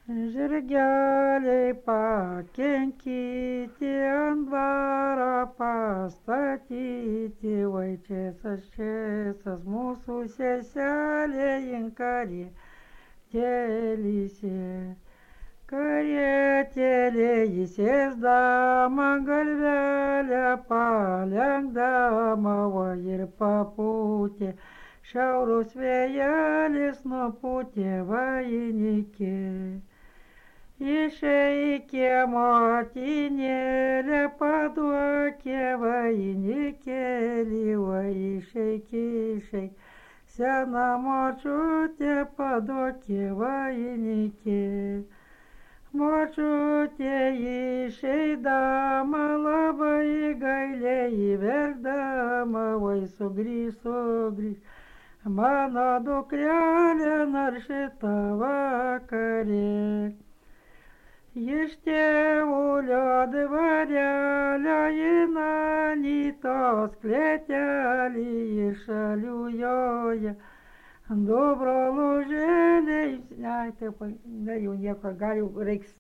Žirgeliai pakenkyti ant dvaro pastatyti, vaičėsas mūsų seselė inkarė telyse. Karietėlė įsėsdama galvelę palenkdama, va ir papūtė, šiaurus vėjelis nupūtė vainikė. Išeikė motinėlė, paduokė vainikėlį, va išeik, sena močiutė, paduokė vainikėlį. Močiutė išeidama labai gailiai verkdama, vai sugrįž, mano dukrelė naršyta vakarė. Iš tėvulio dvarelio į Anytos klėtelį iš šalių joja. Du brolužėliai, ne, taip, ne, jau nieko, gal jau reiks